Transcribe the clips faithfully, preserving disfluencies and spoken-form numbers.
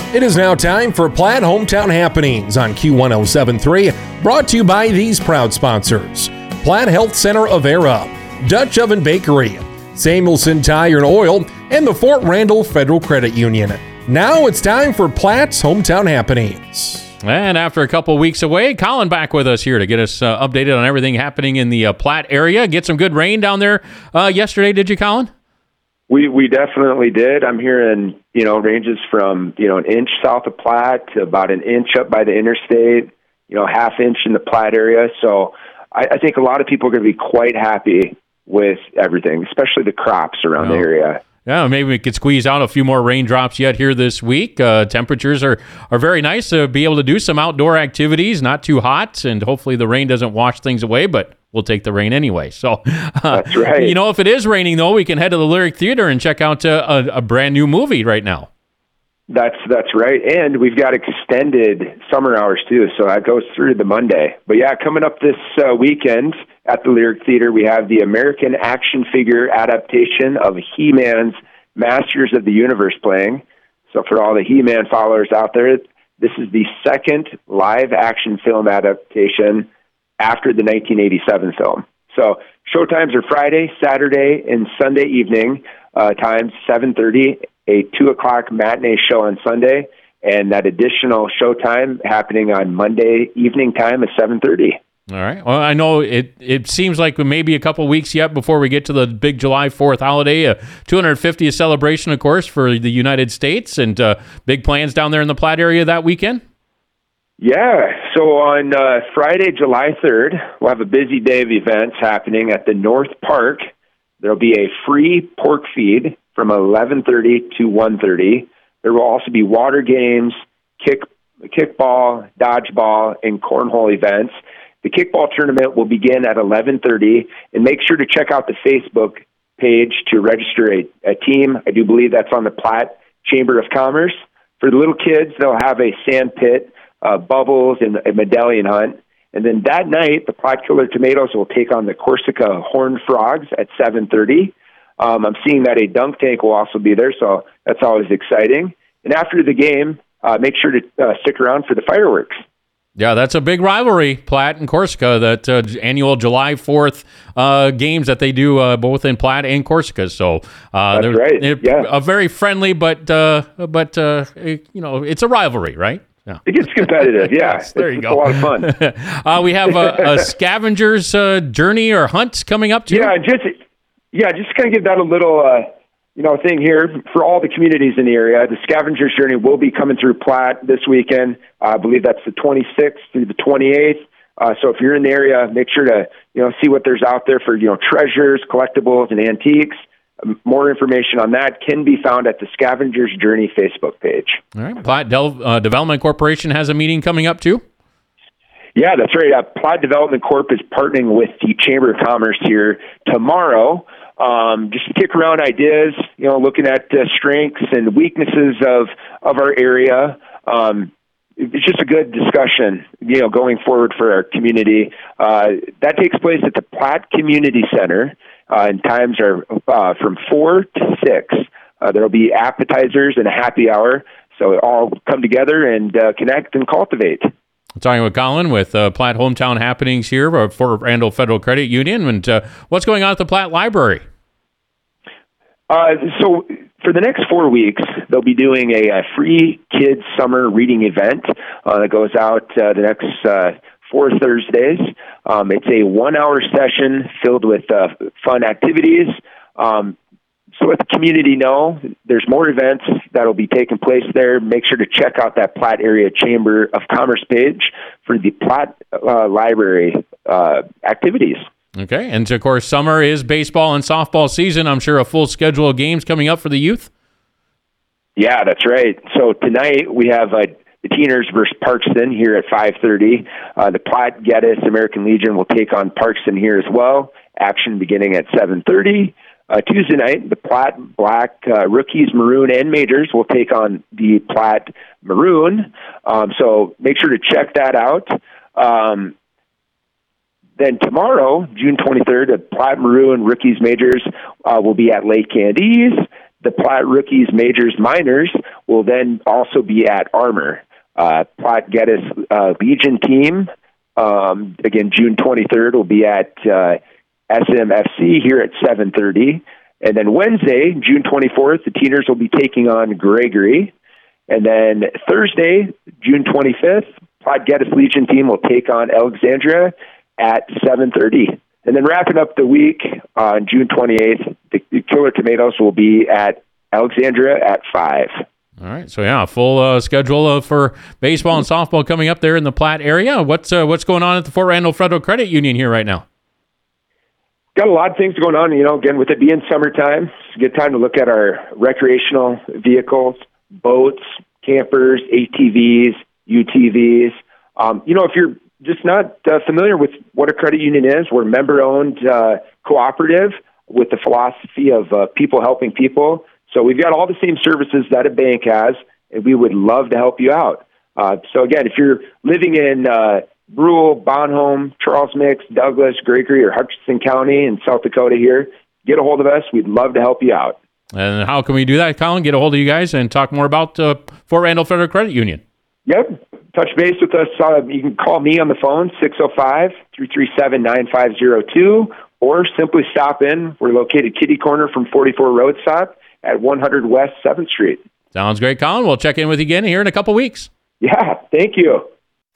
It is now time for Platte Hometown Happenings on Q one oh seven point three, brought to you by these proud sponsors: Platte Health Center of Era, Dutch Oven Bakery, Samuelson Tire and Oil, and the Fort Randall Federal Credit Union. Now it's time for Platte's Hometown Happenings. And after a couple weeks away, Colin back with us here to get us uh, updated on everything happening in the uh, Platte area. Get some good rain down there uh, yesterday, did you, Colin? We we definitely did. I'm hearing, you know, ranges from, you know, an inch south of Platte to about an inch up by the interstate, you know, half inch in the Platte area. So I, I think a lot of people are going to be quite happy with everything, especially the crops around Well, the area. Yeah, maybe we could squeeze out a few more raindrops yet here this week. Uh, temperatures are, are very nice to be able to do some outdoor activities, not too hot, and hopefully the rain doesn't wash things away, but we'll take the rain anyway. So, uh, That's right. You know, if it is raining, though, we can head to the Lyric Theater and check out uh, a, a brand new movie right now. That's that's right, and we've got extended summer hours too, so that goes through the Monday. But yeah, coming up this uh, weekend at the Lyric Theater, we have the American action figure adaptation of He-Man's Masters of the Universe playing. So for all the He-Man followers out there, this is the second live action film adaptation after the nineteen eighty-seven film. So showtimes are Friday, Saturday, and Sunday evening uh, times seven thirty. A two o'clock matinee show on Sunday, and that additional showtime happening on Monday evening time at seven thirty. All right. Well, I know it it seems like maybe a couple weeks yet before we get to the big July fourth holiday, a two hundred fiftieth celebration, of course, for the United States, and uh, big plans down there in the Platte area that weekend? Yeah. So on uh, Friday, July third, we'll have a busy day of events happening at the North Park. There'll be a free pork feed from eleven thirty to one thirty. There will also be water games, kick, kickball, dodgeball, and cornhole events. The kickball tournament will begin at eleven thirty, and make sure to check out the Facebook page to register a, a team. I do believe that's on the Platte Chamber of Commerce. For the little kids, they'll have a sand pit, uh, bubbles, and a medallion hunt. And then that night, the Platte Killer Tomatoes will take on the Corsica Horned Frogs at seven thirty. Um, I'm seeing that a dunk tank will also be there, so that's always exciting. And after the game, uh, make sure to uh, stick around for the fireworks. Yeah, that's a big rivalry, Platte and Corsica, that uh, annual July fourth uh, games that they do uh, both in Platte and Corsica. So uh, That's right, yeah. A very friendly, but, uh, but uh, you know, it's a rivalry, right? Yeah. It gets competitive, yeah. Yes, there it's, you go. It's a lot of fun. uh, we have a, a scavenger's uh, journey or hunt coming up, too. Yeah, just yeah, just kind of give that a little, uh, you know, thing here for all the communities in the area. The scavenger's journey will be coming through Platte this weekend. Uh, I believe that's the twenty-sixth through the twenty-eighth. Uh, so if you're in the area, make sure to, you know, see what there's out there for, you know, treasures, collectibles, and antiques. Um, more information on that can be found at the Scavenger's Journey Facebook page. All right. Platte Del- uh, Development Corporation has a meeting coming up, too? Yeah, that's right. Uh, Platte Development Corp is partnering with the Chamber of Commerce here tomorrow. Um, just to kick around ideas, you know, looking at uh, strengths and weaknesses of, of our area. Um, it's just a good discussion, you know, going forward for our community. Uh, that takes place at the Platte Community Center, uh, and times are uh, from four to six. Uh, there will be appetizers and a happy hour, so all come together and uh, connect and cultivate. I'm talking with Colin with uh, Platte Hometown Happenings here for Fort Randall Federal Credit Union. And uh, what's going on at the Platte Library? Uh, so for the next four weeks, they'll be doing a, a free kids summer reading event uh, that goes out uh, the next uh, four Thursdays. Um, it's a one-hour session filled with uh, fun activities. Um, So let the community know there's more events that will be taking place there. Make sure to check out that Platte Area Chamber of Commerce page for the Platte uh, Library uh, activities. Okay, and of course, summer is baseball and softball season. I'm sure a full schedule of games coming up for the youth. Yeah, that's right. So tonight we have uh, the Teeners versus Parkston here at five thirty. Uh, the Platte Geddes American Legion will take on Parkston here as well. Action beginning at seven thirty. Uh, Tuesday night, the Platte Black uh, Rookies, Maroon, and Majors will take on the Platte Maroon. Um, so make sure to check that out. Um, then tomorrow, June twenty-third, the Platte Maroon Rookies, Majors uh, will be at Lake Candies. the Platte Rookies, Majors, Minors will then also be at Armour. Uh, Platte Geddes uh, Legion team, um, again, June twenty-third will be at uh, S M F C here at seven thirty. And then Wednesday, June twenty-fourth, the Teeners will be taking on Gregory. And then Thursday, June twenty-fifth, Platte Geddes Legion team will take on Alexandria at seven thirty. And then wrapping up the week on June twenty-eighth, the, the Killer Tomatoes will be at Alexandria at five. All right, so yeah, full uh, schedule uh, for baseball and softball coming up there in the Platte area. What's uh, what's going on at the Fort Randall Federal Credit Union here right now? Got a lot of things going on. You know, again, with it being summertime, it's a good time to look at our recreational vehicles, boats, campers, A T Vs, U T Vs. Um, you know, if you're just not uh, familiar with what a credit union is, we're a member-owned uh, cooperative with the philosophy of uh, people helping people. So we've got all the same services that a bank has, and we would love to help you out. Uh, so again, if you're living in uh, Brule, Bonhomme, Charles Mix, Douglas, Gregory, or Hutchinson County in South Dakota here, get a hold of us. We'd love to help you out. And how can we do that, Colin? Get a hold of you guys and talk more about uh, Fort Randall Federal Credit Union. Yep. Touch base with us. Uh, you can call me on the phone, six oh five, three three seven, nine five oh two, or simply stop in. We're located kitty corner from forty-four Road Stop at one hundred West seventh Street. Sounds great, Colin. We'll check in with you again here in a couple weeks. Yeah, thank you.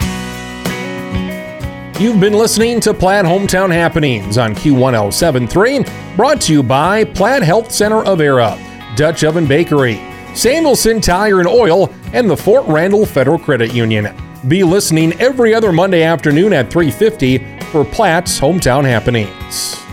You've been listening to Platte Hometown Happenings on Q one oh seven point three, brought to you by Platte Health Center of Era, Dutch Oven Bakery, Samuelson Tire and Oil, and the Fort Randall Federal Credit Union. Be listening every other Monday afternoon at three fifty for Platte's Hometown Happenings.